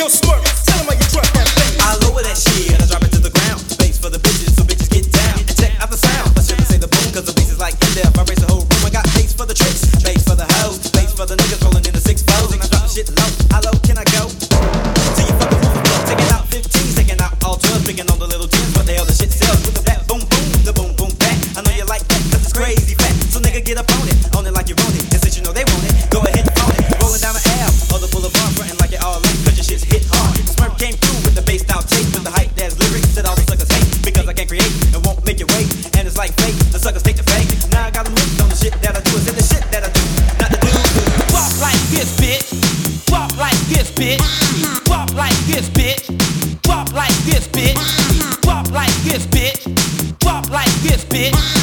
Yo, Smurf, tell him how you drop that bass. I lower that shit and I drop it to the ground. Bass for the bitches, so bitches get down. And check out the sound. I shouldn't say the boom, cause the bass is like in there. If I raise the whole room, I got bass for the tricks, bass for the hoes, bass for the niggas rolling in the 6-4s. And I drop the shit low. How low can I go? Till you fucking move flow. Taking out 15s, taking out all 12s, picking on the little 10s. What the hell the shit sells with the back boom boom, the boom boom back. I know you like that, cause it's crazy fat. So nigga get up on it like you want it. And since you know they want it, go ahead and phone it. Rolling down the Ave, or the boulevard, frontin' like it all in, cause your shit's hit hard. Smurf came through with the bass style tape, with the hype that's lyrics that all the suckers hate, because I can't create and won't make it wait. And it's like fate, the suckers take the fake. Now I got them hooked on the shit that I do, is in the shit that I do, not the do. Walk like this, bitch. Walk like this, bitch. Walk like this, bitch. Walk like this, bitch. Walk like this, bitch. Walk like this, bitch.